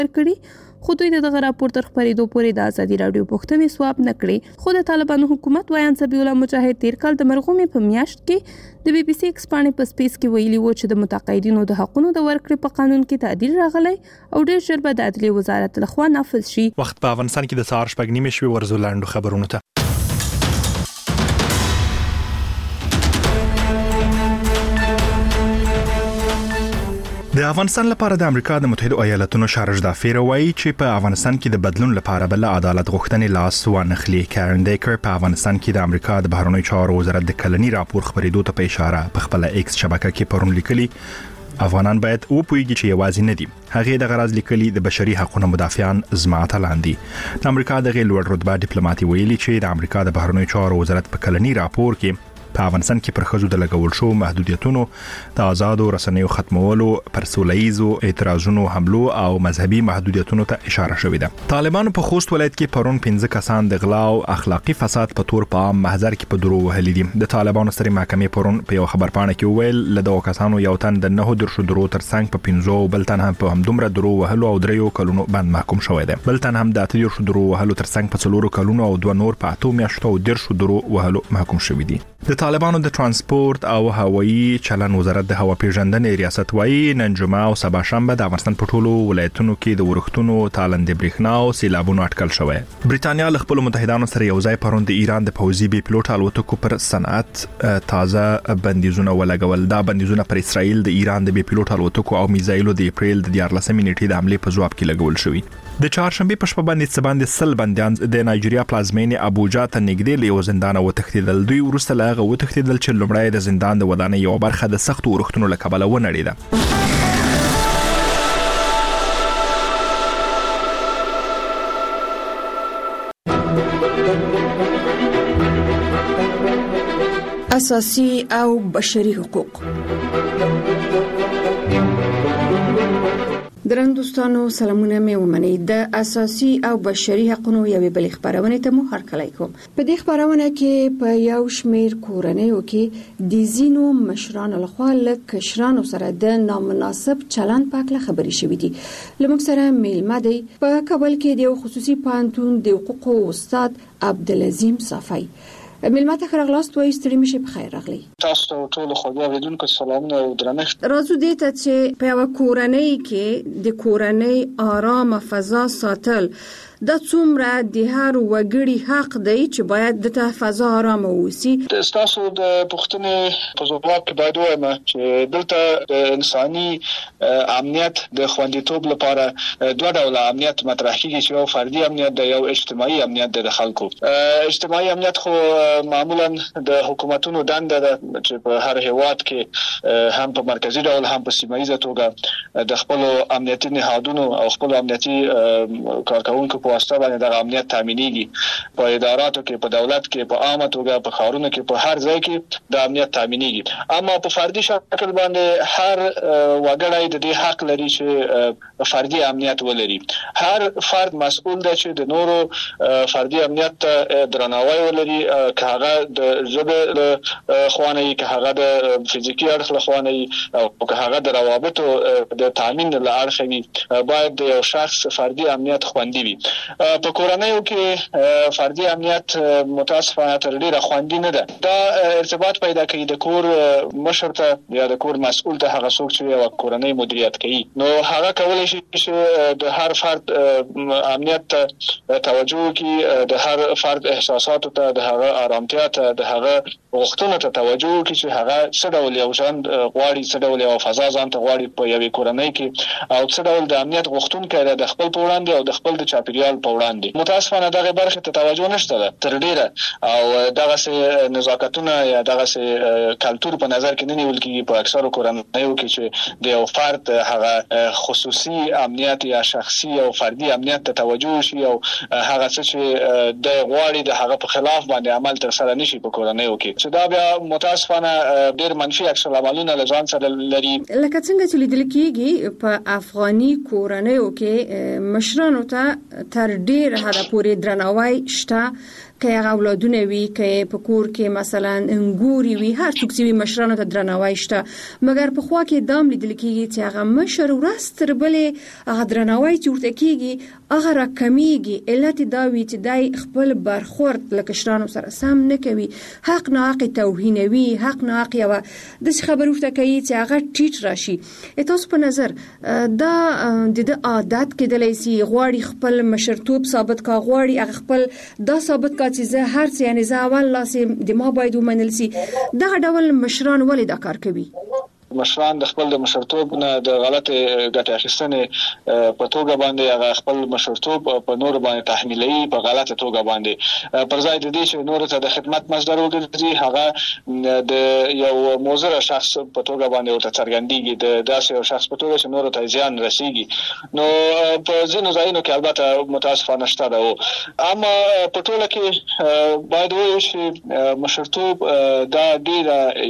کړي، خو دوی دغه راپور تر خپرېدو پورې د ازادي راډیو پوښتنې ځواب نه کړې. خو د طالبانو حکومت وایي صبی الله مجاهد تیر کال د مرغومې په میاشت کې د BBC ایکس پاڼې په سپیس کې ویلي و چې د متقاعدینو د حقونو د ورکړې په قانون کې تعدیل راغلی او ډېر ژر به د عدلیې وزارت لخوا نافذ شي. وخت په افغانستان کې د سهار 8:30 شوي ورزو لاندو خبرونه ته. د افغانستان لپاره د امریکا د متحده ایالاتونو شارج دافیر وایي چې په افغانستان کې د بدلون لپاره بل عدالت غوښتنې لاس ونخلي. کارن ډیکر په افغانستان کې د امریکا د بهرنیو چارو وزارت د کلنی راپور خبرېدو ته په اشاره په خپل ایکس شبکه کې پرون لیکلي افغانان باید وپوهیږي چې یوازې نه دي. هغه د غرض لیکلي د بشري حقوقو مدافعان زماته لاندې. د امریکا د غیر لوړ رتبه ډیپلوماټي ویلي چې د امریکا د بهرنیو چارو وزارت په کلنی راپور کې په افغانستان کې پر ښځو د لګول شو محدودیتونو، د آزادو رسنیو ختمولو، پر سوله‌ییزو اعتراضونو حملو او مذهبي محدودیتونو ته اشاره شوې ده. طالبانو په خوست ولایت کې پرون 15 کسان د غلا او اخلاقی فساد په تور په عام محضر کې په درو وهلي دي. د طالبانو سترې محکمې پرون په یو خبرپاڼه کې وویل له دغو کسانو یو تن د 9 درشو درو ترڅنګ په 15 بل تن هم په همدومره درو وهلو او 3 کلونو باندې محکوم شوی دی. بل تن هم د 8 درشو درو وهلو ترڅنګ په 4 کلونو او 2 نور په 8 میاشتو او 10 درو وهلو محکوم شوی دي. د طالبانو د ترانسپورت او هوایي چلن وزارت د هوا پیژندنې ریاست وایي نن جمعه او سبا شنبه د افغانستان په ټولو ولایتونو کې د ورښتونو، تالندې برېښنا او سیلابونو اټکل شوی. برېټانیا له خپل متحدانو سره یو ځای پرون د ایران د پوځي بي پلوټ الوتکو پر صنعت تازه بندیزونه ولګول. دا بندیزونه پر اسرائیل د ایران د بي پلوټ الوتکو او میزایلو د اپریل د 14 نیټې د حمله په جواب کې لګول شوی. د چهارشنبه په شپه باندې 100 بندیان د نایجیریا پلازمینې ابوجا ته نږدې له زندان وتښتیدل. دوی ورسته لاغه وتښتیدل چې لومړی د زندان د ودانۍ یو برخه د سختو ورښتونو له کبله ونړېده. اساسي او بشري حقوق. درنو دوستانو سلامونه مې ومنئ. د اساسي او بشري حقوقو یوې بلې خبرونه ته مو هرکلی کوم. په دې خبرونه کې په یو شمیر کورنیو کې د زینو مشرانو لخوا له کشرانو سره د نامناسب چلند په اړه خبرې شوې دي. لمونږ سره میلمه دی په کابل کې د خصوصي پوهنتون د حقوقو استاد عبدالعظیم صافی. میلمه ته راغلاست وایي ستړي مشه په خیر راغلی. تاسو ټول خو بیا ودونکو سلامونه او درنښت. راځو دې ته چې په یو کورنۍ کې د کورنۍ آرامه فضا ساتل د څومره د هر وګړي حق دی چې باید د ته فضا آرامه ووسی. تاسو د پوښتنې په ځواب کې باید وایم چې دلته د انساني امنیت د خوندیتوب لپاره دوه ډوله امنیت مطرح کیږي چې یو فردي امنیت دی، یو اجتماعي امنیت د خلکو. اجتماعي امنیت خو معمولا د حکومتونو دنده ده چې په هر هیواد کې هم په مرکزی ډول هم په سیمایي توګه د خپل امنیتي نهادونو او خپل امنیتي کارکونکو واسطه باندې د امنیت تامینېږي. په اداراتو کې، په دولت کې، په عامه توګه، په ښارونو کې، په هر ځای کې د امنیت تامینېږي. اما په فردي شکل باندې هر وګړی د دې حق لري چې فردي امنیت ولري. هر فرد مسؤل دی چې د نورو فردي امنیت ته درناوی ولري، که هغه د ژبې خوانه وي، که هغه د فزیکي اړخ له خوانه وي، او که هغه د روابطو د تامین له اړخه وي، باید د یو شخص فردي امنیت خوندي وي. په کورنیو کې فردي امنیت متاسفانه تر ډیره خوندي نه ده. دا ارتباط پیدا کوي د کور مشر ته یا د کور مسؤل ته، هغه څوک چې یو کورنۍ مدیریت کوي. نو هغه کولای شي چې د هر فرد امنیت ته توجه وکړي، د هر فرد احساساتو ته، د هغه آرامتیا ته، د هغه غوښتنو ته توجه وکړي چې هغه څه ډول یو ژوند غواړي، څه ډول یو فضا ځان ته غواړي په یوې کورنۍ کې، او څه ډول د امنیت غوښتونکی دی د خپل په وړاندې او د خپل د چاپیریال په وړاندې. متاسفانه دغه برخه ته توجه نشته ده تر ډیره، او دغه سه نزاکتونه یا دغه سه کلچر په نظر کې نه نیول کیږي په اکثرو کورنیو کې چې د یو فرد هغه خصوصي امنیت یا شخصي او فردي امنیت ته توجه شي، او هغه څه چې د غواړي د هغه په خلاف باندې عمل تر سره نشي په کورنیو کې، چې دا بیا متاسفانه ډیر منفي عکس العملونه لزان سره لري. لکه څنګه چې لیدل کیږي په افغاني کورنیو کې مشرانو ته تر ډیر حد پورې درناوی شته، که هغه اولادونه وي که په کور کې مثلا انګوري وي هر څوک چې مشرانو ته درناوی شته مګر په خوا کې دام لیدل کېږي چې هغه مشر ورځ تر بلې هغه درناوی چې ورته کېږي هغه راکمیږي علت دا وي چې دای خپل برخورد له کشرانو سره سم نه کوي حق ناحق توهینوي حق ناحق یو د خبرو ورته کوي چې هغه ټیټ راشي تاسو په نظر دا د عادت کېدلی سي غواړي خپل مشرتوب ثابت کا غواړي هغه خپل دا ثابت کا چې زه هر څه یعنی زه اول لاسه د ما باید ومنل سي دا ډول مشران ولې دا کار کوي مشران د خپل د مشرتوب نه د غلط ګټه اخیستنې په توګه باندې هغه خپل مشرتوب په نور باندې تحمیلي په غلطه توګه باندې پر ځای د دې چې نور ته د خدمت مصدر وګرځي هغه د یو موزر شخص په توګه باندې ورته څرګندېږي د داسې یو شخص په توګه چې نور ته زیان رسیږي نو په ځینو ځایونو کې البته متاسفانه شته ده اما په ټوله کې باید وایو چې مشرتوب دا ډیره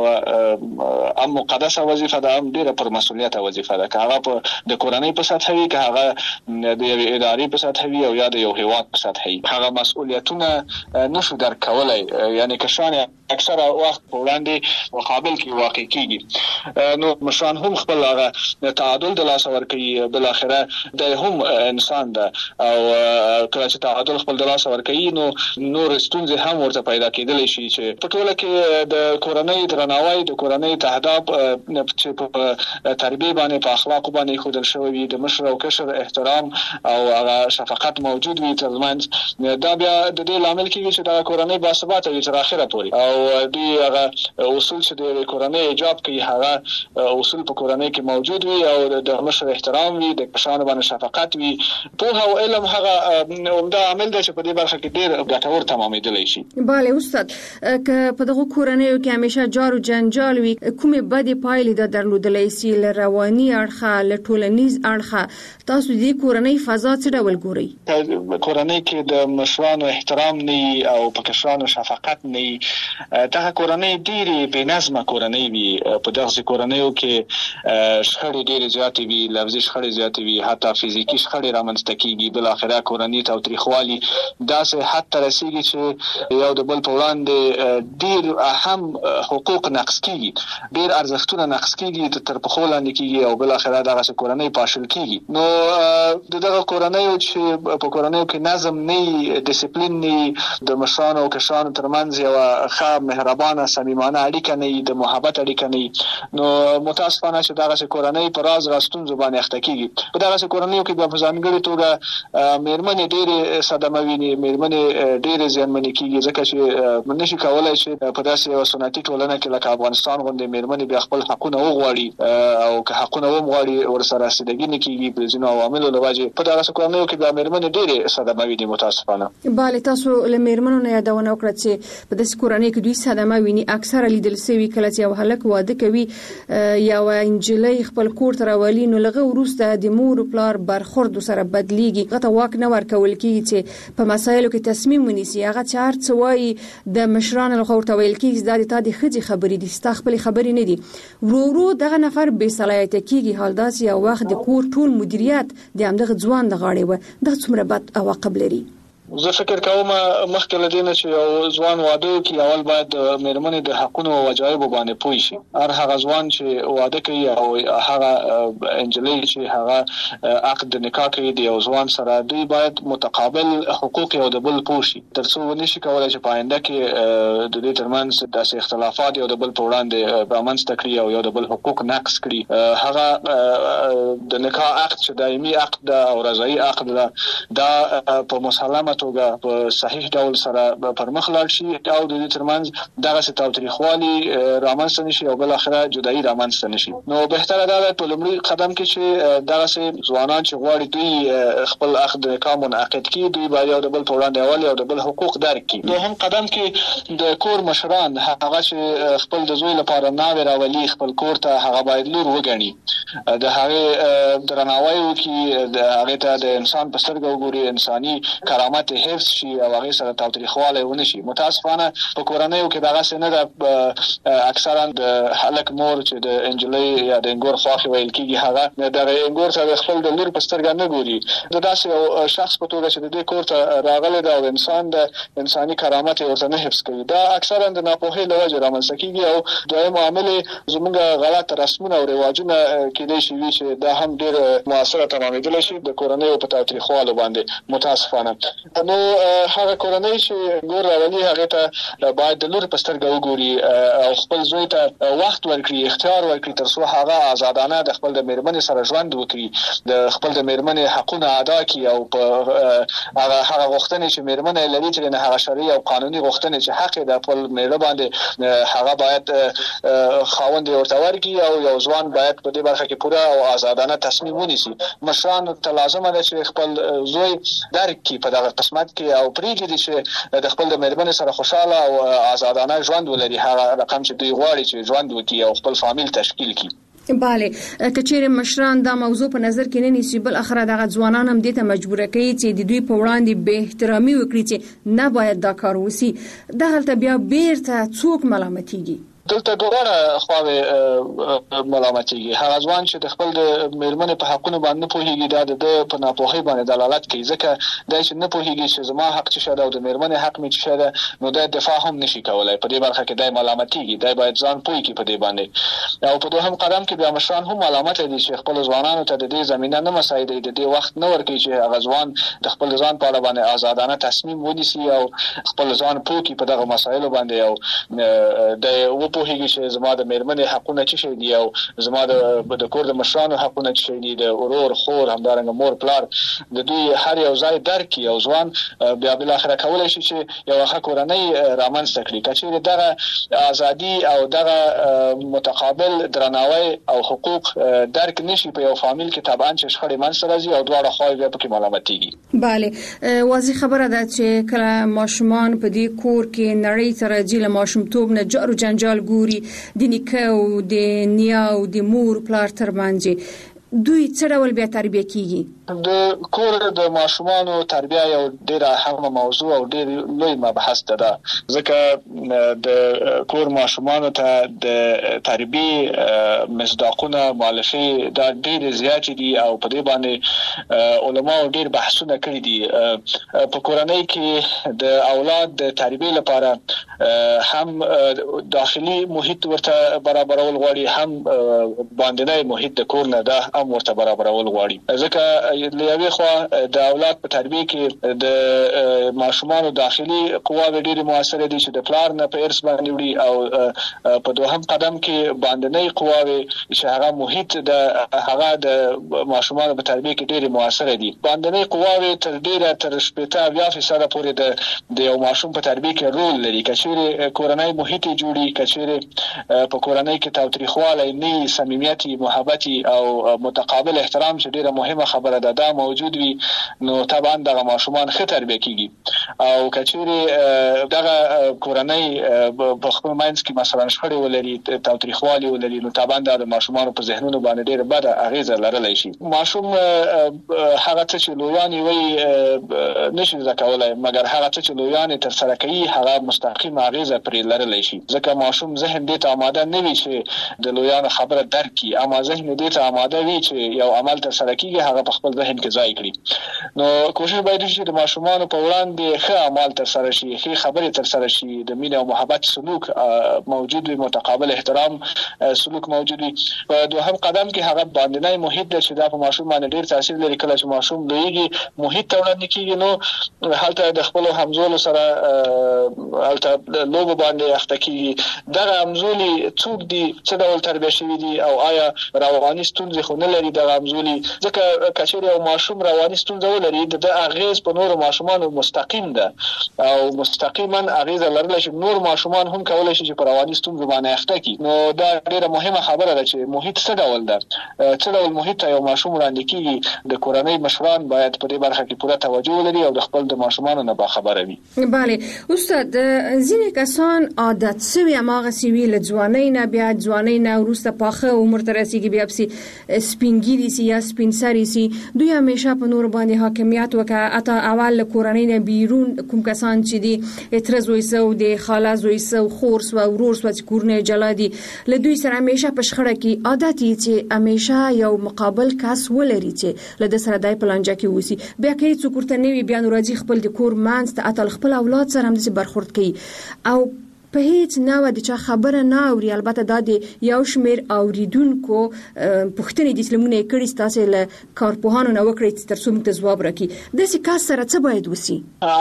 یو مقدسه وظیفه ده هم ډیره پر مسؤلیت وظیفه ده که هغه په د کورنۍ په سطح وي که هغه د یو ادارې په سطح وي او یا د یو هیواد په سطح وي هغه مسؤلیتونه نشو درک کولای یعنی کشان اکثره وخت په وړاندې مقابل کې واقع کیږي نو مشران هم خپل هغه تعادل د لاس ورکوي بل اخره د هم انسان ده او کله چې تعادل خپل د لاس ورکوي نو نور ستونزې هم ورته پیدا کېدلی شي چې په ټوله کې د کورنۍ درناوی د کورنۍ تهداب چې په تربیه باندې په اخلاق باندې خودل شوی وي د مشر او کشر احترام او هغه شفقت موجود وي ترمنځ دا بیا د دې لامل کېږي چې د کورنۍ باثباته وي تر اخره پورې او دوی هغه اصول چې د کورنۍ ایجاب کوي هغه اصول په کورنۍ کې موجود وي او د مشر احترام وي د کشرانو باندې شفقت وي په او علم هغه عمده عامل دی چې په دې برخه کې ډېر ګټور تمامېدلی شي. بله استاد که په دغه کورنیو کې همیشه جار و جنجال وي کومې بدې پایلې د درلودلی سي له رواني اړخه له ټولنیز اړخه تاسو دې کورنۍ فضا څه ډول ګورئ؟ کورنۍ کې د مشرانو احترام نه او په کشرانو شفقت نه دغه کورنۍ ډېرې بې نظمه کورنۍ وي په دغسې کورنیو کې شخړې ډېرې زیاتې وي لفظي شخړې زیاتې وي حتی فزیکي شخړې رامنځته کېږي بالاخره کورنۍ تاوتریخوالي داسې حد ته رسېږي چې یو د بل په وړاندې ډېر اهم حقوق نقض کېږي ډېر ارزښتونه نقض کېږي تر پښو لاندې کېږي او بالاخره دغسې کورنۍ پاشل کېږي نو د دغه کورنیو چې په کورنیو کې نظم نه ډیسپلین نه د مشرانو او کشرانو ترمنځ یوه ښه مهربانه صمیمانه اړیکه نه د محبت اړیکه نه نو متاسفانه چې دغسې کورنۍ په راز ستونزو باندې اخته کېږي په دغسې کورنیو کې بیا په ځانګړې توګه مېرمنې ډېرې صدمه ویني مېرمنې ډېرې زیانمنې کېږي ځکه چې نشي کولی چې په داسې یوه سنتي ټولنه کې لکه افغانستان غوندې مېرمنې بیا خپل حقونه وغواړي او که حقونه وغواړي ورسره رسیدګي نه کېږي په ځینو عواملو له وجې په دغسې کورنیو کې بیا مېرمنې ډېرې صدمه ویني متاسفانه. بله تاسو له مېرمنو نه یادونه وکړه چې په داسې کورنۍ کې دوی صدمه ویني اکثره لیدل سوي کله چې یو هلک واده کوي یو نجلۍ خپل کور ته راولي نو لغه وروسته د مور او پلار برخورد سره بدلیږي هغه ته واک نه ورکول کېږي چې په مسایلو کې تصمیم ونیسي هغه چې هر څه وایي د مشرانو لخوا ورته ویل کېږي دا د تا د ښځې خبرې دي ستا خپلې خبرې نه دي ورو ورو دغه نفر بې صلاحیته کېږي حال دا چې یو وخت د کور ټول مدیریت د همدغه ځوان د غاړې وه دا څومره بد عواقب لري؟ زه فکر کوم مخکې له دې نه چې یو ځوان واده وکړي اول باید د مېرمنې د حقونو او وجایبو باندې پوه شي هر هغه ځوان چې واده کوي او هغه نجلۍ چې هغه عقد د نکاح کوي د یو ځوان سره دوی باید متقابل حقوق یو د بل پوه شي تر څو ونشي کولی چې په آینده کې د دې ترمنځ داسې اختلافات یو د بل په وړاندې رامنځته کړي او یو د بل حقوق نقض کړي هغه د نکاح عقد چې دایمي عقد ده او رضایي عقد ده دا په مسلمه توګه په صحیح ډول سره پر مخ لاړ شي او د دې ترمنځ دغسې تاوتریخوالي رامنځته نه شي او بالاخره جدایي رامنځته نه شي نو بهتره دا ده په لومړي قدم کې چې دغسې ځوانان چې غواړي دوی خپل عقد نکاح منعقد کړي دوی باید یو د بل په وړاندې اول یو د بل حقوق درک کړي دوهم قدم کې د کور مشران هغه چې خپل د زوی لپاره ناوې راولي خپل کور ته هغه باید لور وګڼي د هغې درناوی وکړي د هغې ته د انسان په سترګه وګوري انساني کرامت امنیت حفظ شي او هغه سره تاوتریخواله ونه شي. متاسفانه په کورنیو کې دغه څه نه ده. اکثرا د هلک مور چې د انجلۍ یا د انګور خواخي ویل کیږي هغه د انګور سره خپل د لور په سترګه نه ګوري. د داسې یو شخص په توګه چې د دې کور ته راغلی دا او انسان د انساني کرامت ورته نه حفظ کوي. دا اکثرا د ناپوهۍ له وجې رامنځته کیږي او دویم عامل زموږ غلط رسمونه او رواجونه کېدای شي چې دا هم ډېر موثره تمامېدلی شي د کورنیو په تاوتریخوالو باندې. متاسفانه نو هغه کورنۍ چې ګور راولي هغه ته باید د لور په سترګه وګوري او خپل زوی ته وخت ورکړي، اختیار ورکړي تر څو هغه آزادانه د خپل د میرمنې سره ژوند وکړي، د خپل د میرمنې حقونه ادا کړي او په هغه غوښتنې چې میرمنې لري چې نه هغه شرعي او قانوني غوښتنې چې حق د خپل میړه باندې هغه باید خاوند ورته ورکړي او یو ځوان باید په دې برخه کې پوره او آزادانه تصمیم ونیسي. مشران ته لازم ده چې خپل زوی درک کړي په دغه قسمت کې او پرېږدي چې د خپل د میرمنې سره خوشاله او آزادانه ژوند ولري، هغه رقم چې دوی غواړي چې ژوند وکړي او خپل فامیل تشکیل کړي. بله کچېره مشران دا موضوع په نظر کې نه نیسي بل اخره دغه ځوانان هم دې ته مجبور کوي چې د دوی په وړاندې به احترامي وکړي چې نه باید دا کار وسی. دغلته بیا بیرته څوک ملامتيږي؟ دلته ګوره خواوې ملامتيږي. هغه ځوان چې د خپل د میرمنې په حقونو باندې نه پوهیږي دا د په ناپوهۍ باندې دلالت کوي، ځکه دا چې نه پوهیږي چې زما حق څه شته او د میرمنې حق مې څه شته، نو دا دفاع هم نشي کولای. په دې برخه کې دا ملامتيږي، دا باید ځان پوهی کې په دې باندې. او په دوهم قدم کې بیا مشران هم ملامت دي چې خپل ځوانانو ته د دې زمينه نه مساعدې د دې وخت نه ورکړي چې هغه ځوان د خپل ځان په اړه باندې آزادانه تصمیم ونیسي او خپل ځان پوه کې په دغه مسایلو باندې او د پوهیږي چې زما د میرمنې حقونه څه شي دي او زما د کور د مشرانو حقونه څه شي دي، د ورور خور همدارنګه مور پلار د دوی هر یو ځای درک یو ځوان بیا بل اخره کولای شي چې یو ښه کورنۍ رامنځته کړي. کچېره دغه ازادي او دغه متقابل درناوی او حقوق درک نشي په یو فامیل کې طبعا چې شخړې منځته راځي او دواړه خواوې بیا پکې ملامتيږي. بله واضح خبره ده چې کله ماشومان په دې کور کې نړۍ ته راځي له ماشومتوب نه جار و جنجال ګوري د نیکه او د نیا او د مور پلار ترمنځ، دوی څه ډول بیا تربیه کیږي؟ د کور د ماشومانو تربیه یو ډیره اهمه موضوع او ډیر لوی مبحث ده، ځکه د کور ماشومانو ته د تربیه مصداقونه مؤلفه دا ډیر زیات دي او په دې باندې علما ډیر بحثونه کړي دي. په کورنۍ کې د اولاد د تربیه لپاره هم داخلي محیط ورته برابرول غواړي، هم باندنی محیط د کور نه ده ورته برابرول غواړي. ځکه لوی خو د اولاد په تربیه کې د ماشومانو داخلي قواوې ډېرې موثره دي چې د پلار نه په ارث باندې وړي، او په دوهم قدم کې باندنی قواوې چې هغه محیط د هغه د ماشومانو په تربیه کې ډېرې موثره دي. باندنی قواوې تر 80% پورې د یو ماشوم په تربیه کې رول لري. کچېره کورنۍ محیط جوړي، کچېره په کورنۍ کې تاوتریخوالی نه، صمیمیت، محبت او متقابل احترام چې ډیره مهمه خبره ده دا موجود وي، نو طبعا دغه ماشومان ښه تربیه کیږي. او کچېره دغه کورنۍ په خپل منځ کې مثلا شخړې ولري، تاوتریخوالی ولري، نو طبعا د ماشومانو په ذهنونو باندې ډیره بده اغیزه لرلی شي. ماشوم هغه څه چې لویان وي نشي ځکولای، مګر هغه څه چې لویان تر سره کوي هغه مستقیم اغیزه پرې لرلی شي، ځکه ماشوم ذهن دې ته آماده نه وي چې د لویان خبره درک کړي، اما ذهن دې ته آماده وي چې یو عمل تر سره کیږي هغه په خپل ذهن کې ځای کړي. نو کوشش باید وشي چې د ماشومانو په وړاندې ښه عمل تر سره شي، ښه خبرې تر سره شي، د مینې او محبت سلوک موجود وي، متقابل احترام سلوک موجود وي. په دوهم قدم کې هغه باندنی محیط چې دا په ماشوم باندې ډیر تاثیر لري. کله چې ماشوم لویږي محیط ته وړاندې کیږي، نو هلته د خپل همزولو سره هلته لوبو باندې اخته کیږي. دغه همزولي څوک دي، څه ډول تربیه شوي دي، او آیا رواني ستونزې خو نه لري دغه همزولي؟ ځکه کچېره یو ماشوم رواني ستونزه ولري د اغیز په نورو ماشومانو مستقیم ده او مستقیما اغیزه لرلی شي نور ماشومان هم کولای شي چې په رواني ستونزو باندې اخته کړي. نو دا ډیره مهمه خبره ده چې محیط څه ډول ده، څه ډول محیط ته یو ماشوم وړاندې کیږي. د کورنۍ مشران باید په دې برخه کې پوره توجه ولري او د خپل د ماشومانو نه باخبره وي. بله استاد، ځینې کسان عادت سوي هغه سوي له ځوانۍ نه بیا ځوانۍ نه وروسته پاخه عمر ته رسیږي، بیا سپینګیری سي یا سپینسری سي، دوی همیشه په نور باندې حاکمیت وکړه. اته اول کورنۍ نه بیرون کوم کسان چې دي اترز وایسو د خاله زویسو خورس و ورور سو چې کورنۍ جلا دي له دوی سره همیشه په شخړه کې عادت چې همیشه یو مقابل کس ولري چې له د سره دای پلانجه کې وسی. بیا کې څوک ورته نوي بیا نو راځي خپل د کور مانځ ته اتل خپل اولاد سره هم د برخورد کوي او په هیڅ نه د چا خبره نه اوري. البته دا د یو شمیر اوریدونکو پوښتنې د اسلامونه کړي ستاسو له کارپوهانو نه وکړي چې تر څو موږ ته ځواب راکړي. د سکه سره څه باید وسی؟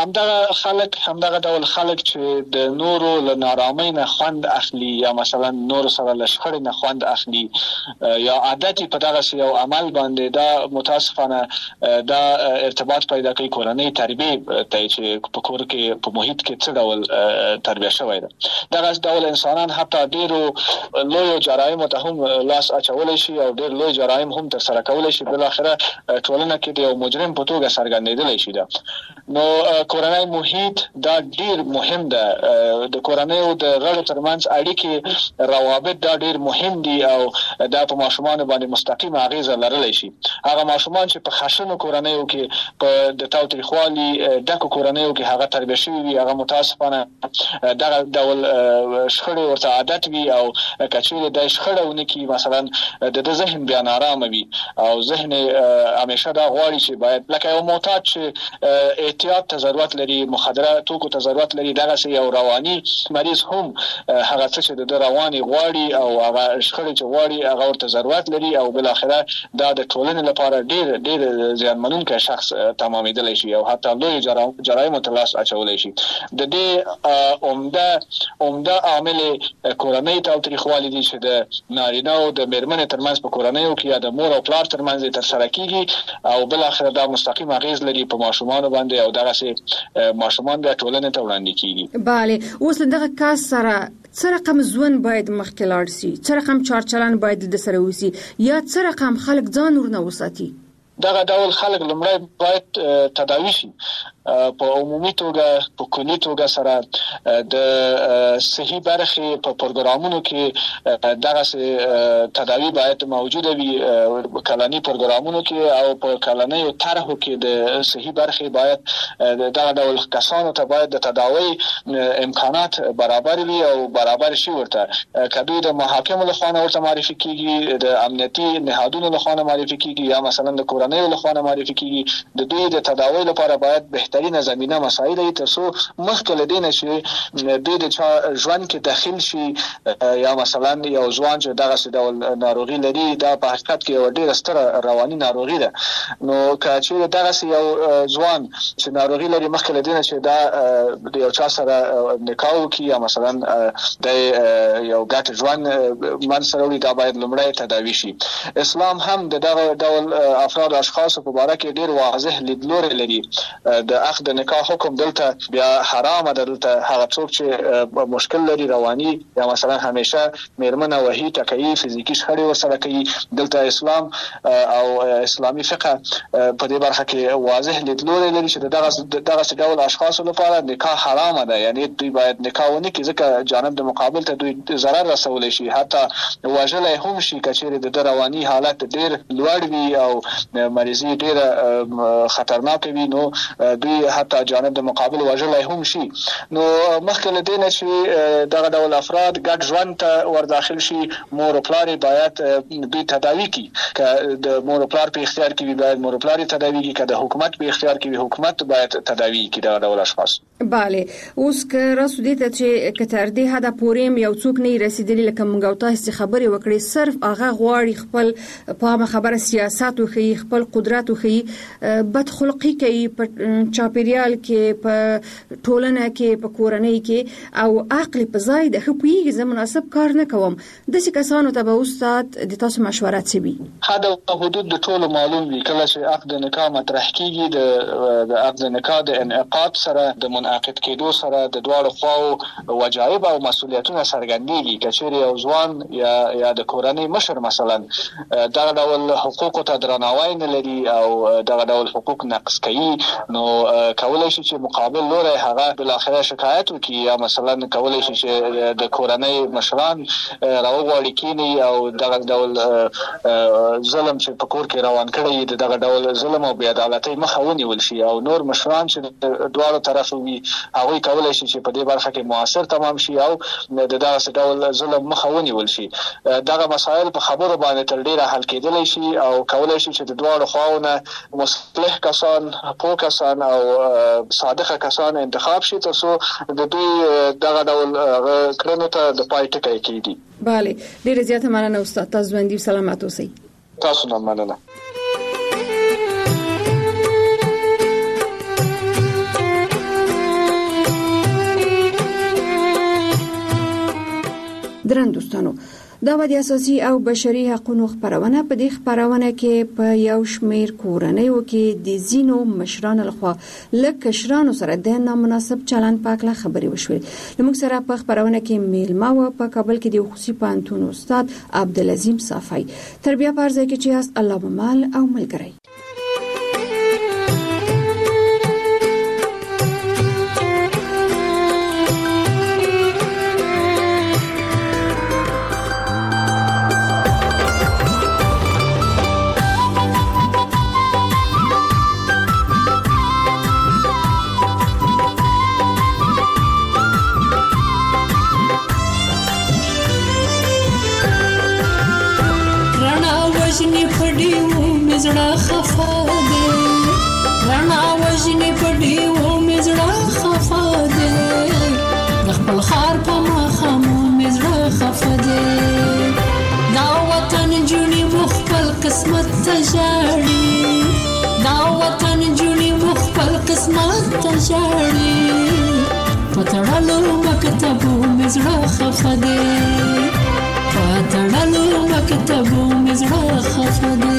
همدغه ډول خلک چې د نورو له نارامۍ نه خوند اخلي یا مثلا نور سره له شخړې نه خوند اخلي یا عادت په دغه یو عمل باندې دا متاسفانه دا ارتباط پیدا کوي کورنۍ تربیه ته چې په کور کې په محیط کې څه ډول تربیه شوی ده. دغه ډول انسانان حتی ډیرو لوی جرایم ته هم لاس اچولای شي او ډیر لوی جرایم هم تر سره کولای شي. بل اخره ټولنه کې د یو مجرم په توګه څرګندېدلی شي. نو کورنۍ محیط دا ډیر مهم ده. د کورنۍ او د غړو ترمنځ اړیکې روابط دا ډیر مهم دي او دا په ماشومان باندې مستقیم اغیزه لرلی شي. هغه ماشومان چې په خشنو کورنیو کې په د تاوتریخوالي ډکو کورنیو کې هغه تربیه شوي وي هغه متاسفانه دغه ډول شخړې ورته عادت وي او کچېره د شخړهونه کې مثلا د ذهن بیا نارامه وي او ذهن همیشه دا غواړي چې باید لکه یو معتاد چې احتیاط ته ضرورت لري مخدره توکو ته ضرورت لري دغه یو رواني مریض هم هغه څه چې د رواني غواړي او هغه شخړې چې غواړي هغه ورته ضرورت لري او بل اخره دا د ټولنې لپاره ډېر زیانمنونکی شخص تمامېدلی شي او حتی لوی جرایم ته لاس اچولی شي. د دې عمده عامل کورنۍ تاوتریخوالي دي چې د نارینه او د میرمنې ترمنځ په کورنیو کې یا د مور او پلار ترمنځ تر سره کیږي او بل اخر دا مستقیم اغیز لري په ماشومان باندې او دغه ماشومان د ټولنې ته وړاندې کیږي. bale اوس دغه کاس سره څه رقم ځوان باید مخکې لاړ شي څه رقم چارچلن باید د سره وسی یا څه رقم خلک ځان ورنه وساتي؟ دغه ډول خلک لومړی باید تداوی شي په عمومي توګه په کلي توګه سره د صحي برخې په پروګرامونو کې دغه تداوی باید موجوده وي کلاني پروګرامونو کې او په کلاني طرحو کې د صحي برخې باید دغه ډول کسانو ته باید د تداوی امکانات برابر وي او برابر شي. ورته کدوې د محاکمو له خوا ورته معرفي کیږي د امنیتي نهادونو له خوا معرفي کیږي یا مثلا د کورنۍ له خوا معرفي کیږي د دوی د تداوی لپاره باید بهترینه زمينه مسایل دي تر څو مخکې لدینه شي د چا ژوند کې داخل شي یا مثلا یو ځوان چې دغه ډول ناروغي لري دا په حقیقت کې یو ډېر ستره رواني ناروغي ده. نو چې دغه یو ځوان چې ناروغي لري مخکې لدینه چې دا د یو چا سره نکاح وکړي یا مثلا د یو ګټ ژوند من سره وي دا باید لومړی تداوی شي. اسلام هم دغه ډول افراد او اشخاص په اړه کې ډېر واضح لیدلوري لري. د اخذ نکاح حکم دلته بیا حرام ده. دلته هغه څوک چې مشکل لري رواني یا مثلا همیشه میرمنه وهي تکي فزیکی شخړې ورسره کوي دلته اسلام او اسلامي فقه په دې برخه کې واضح لیدلوري لري چې دغه ډول اشخاص لپاره نکاح حرام ده. یعنی دوی باید نکاح ونه کړي ځکه جانب د مقابل ته دوی ضرر رسولی شي حتی وژلای هم شي کچېره د رواني حالت ډېر لوړ وي او مریضي ډېر خطرناک وي نو دوی حتی جانب د مقابل وژلای هم شي. نو مخکې له دې نه چې دغه ډول افراد ګډ ژوند ته ور داخل شي مور او پلار باید دوی تداوی کړي که د مور او پلار په اختیار کې وي باید مور او پلار تداوی کړي که د حکومت په اختیار کې وي حکومت باید تداوی کړي دغه ډول اشخاص. bale اوس که راسو دې ته چې کتر دې هدا پوریم یو څوک نه رسیدلی لکه مونږ او تاسو خبرې وکړي صرف هغه غواړي خپل په خبره سیاست او خپل قدرت او بد خلقی کوي په چاپیریال کې په ټولنه کې په کورنۍ کې او عقل په ځای د خپویږي زه مناسب کار نه کوم د څه کسانو ته به استاد د تاسو مشوره څه وي؟ هدا حدود د ټولو معلوم دي. کله چې عقد نکاح مطرح کیږي د عقد نکاح د انعقاد سره د منعقد کېدو سره د دواړو خواو وجایب او مسؤلیتونه څرګندېږي. کچېرې یو ځوان یا د کورنۍ مشر مثلا دغه ډول حقوقو ته درناوی نه لري او دغه ډول حقوق نقض کوي نو کولای شي چې مقابل لوري هغه بل اخره شکایت وکړي یا مثلا کولای شي چې د کورنۍ مشران راوغواړي کینی او دغه ډول ظلم چې په کور کې روان کړي دغه ډول ظلم او بې عدالتۍ مخه ونیول شي او نور مشران چې دواړو طرف وي هغه کولای شي چې په دې برخه کې موثر تمام شي او دغه ډول ظلم مخه ونیول شي دغه مسایل په خبرو باندې تر ډیره حل کېدلی شي او کولای شي چې د دواړو خواونه مصلح کسان پوه کسان او صادقه کسان انتخاب شي ترڅو د دوی دغه ډول کړنو ته د پای ټکی کېږي. بله ډیره زیاته مننه استاد تاسو باندې سلامات اوسئ. تاسو نه مننه. درن دوستانو دا د اساسي او بشري حقوقو خبرونه په دې خبرونه کې په یو شمېر کورنیو کې د زینو مشرانو لخوا لکشرانو سره د نامناسب چلند پاکله خبري وشوې. موږ سره په خبرونه کې میلمه و په کابل کې د خصوصي پانتون استاد عبدالعظیم صافی تربیه پرځای کې چې است الله مال او ملګری. وجنی پډیو مزړه خفا دے رانا وجنی پډیو مزړه خفا دے خپل خار په مخمو مزړه خفا دے دا وطن جونی مخبل قسمت تجاړي دا وطن جونی مخبل قسمت تجاړي پتړلو مکتبو مزړه خفا دے پتړلو مکتبو مزړه خفا دے.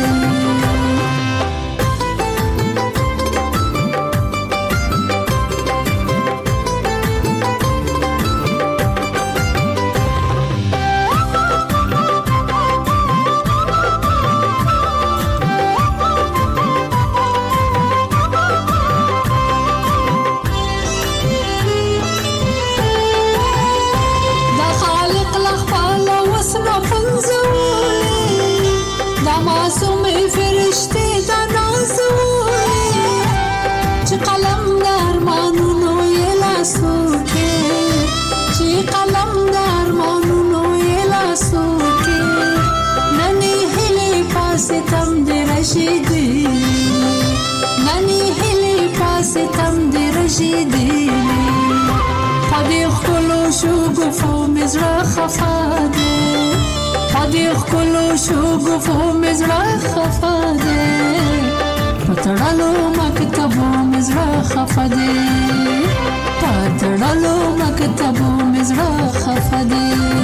نانی هلی پاستم دی رشیدی پدی خلو شو گفو مزرا خفا دے پدی خلو شو گفو مزرا خفا دے پتړلو مکتبو مزرا خفا دے پتړلو مکتبو مزرا خفا دے.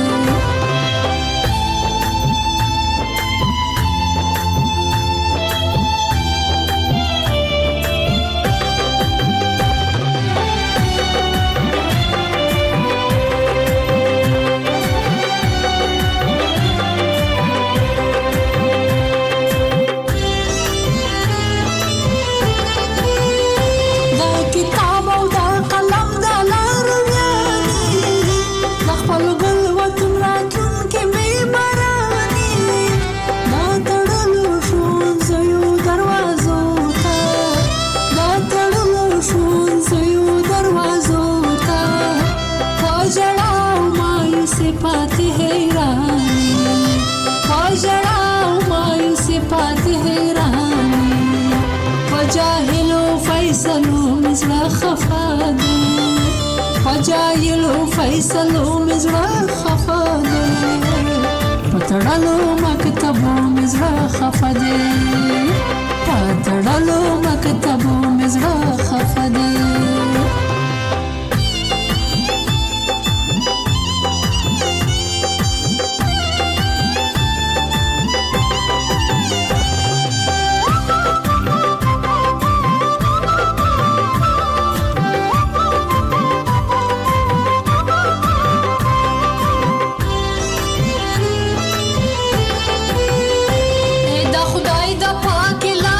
جاهلو فیصلو مزړه خفا دے پتړلو مکتبو مزړه خفا دے پتړلو مکتبو مزړه خفا دے. دا خدای د پاک لا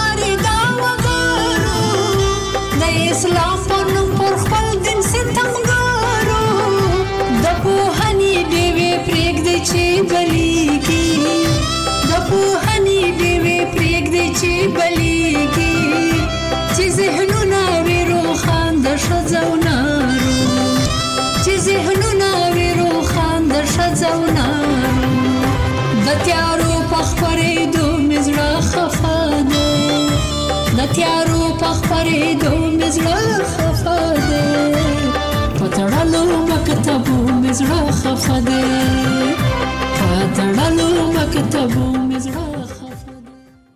اسلام په نوم پر خپل دین ستمګارو د پوهنې ډېوې پرېږدي چې بلیږي د پوهنې ډېوې پرېږدي چې بلیږي چې ذهنونه وي روښان د ښځو نارو چې ذهنونه وي روښان د ښځو نارو د تیارو په خپرېدو مې زړه خفه دی د تیارو په خپرېدو مې زړه خفه دی په تړلو مکتبو مې زړه خفه دی په تړلو مکتبو مې زړه خفه دی.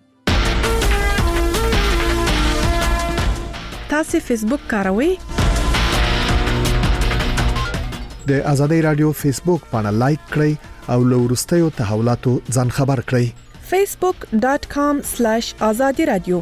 تاسو فیسبوک کاروئ؟ د آزادۍ رادیو فیسبوک باندې لایک کړئ او له وروستیو تحولاتو ځان خبر کړئ. facebook.com/azadi radio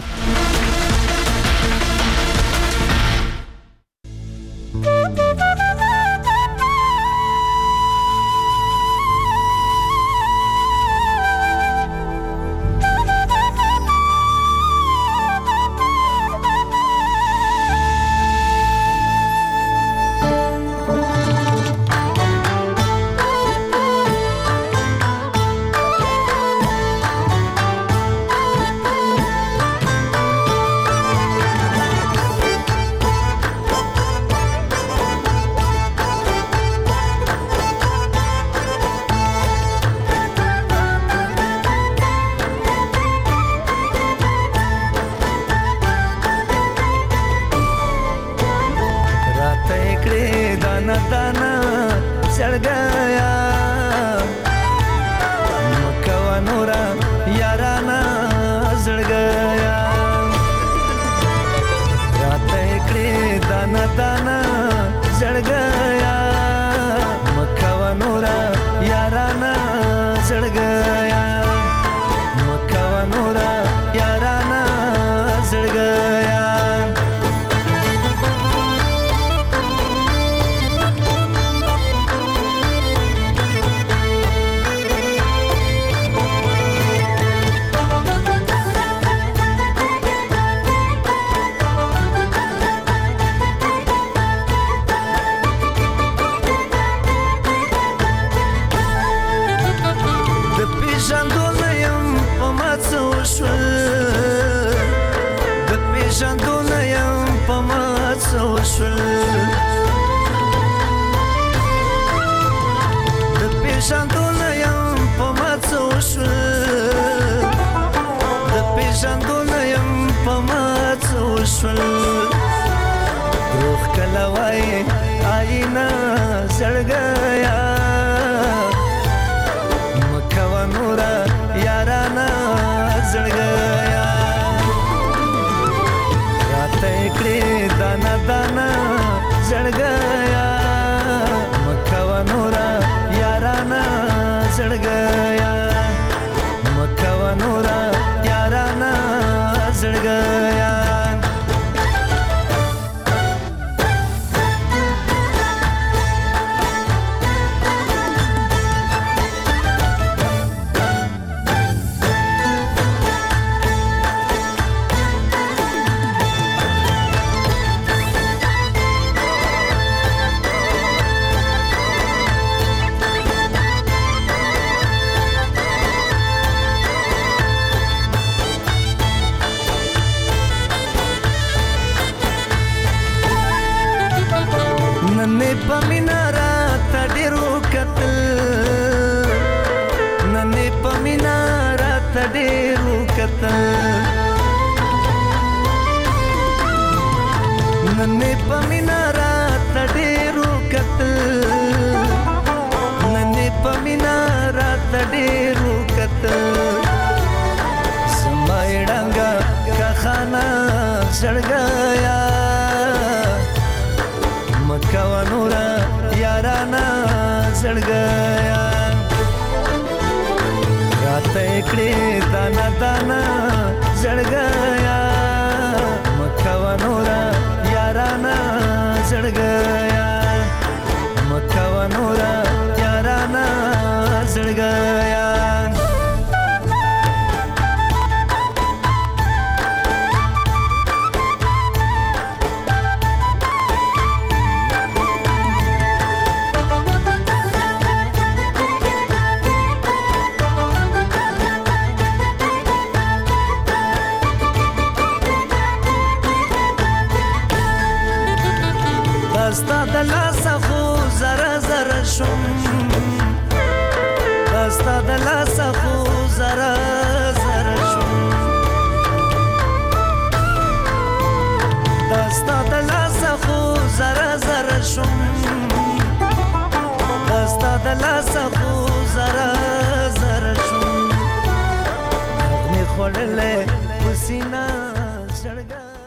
دستا د لاسه خو زره زره شوم دستا د لاسه خو زره زره شوم دستا د لاسه خو زره زره شوم دستا د لاسه خو زره زره شوم نغمې خوړلې په سینه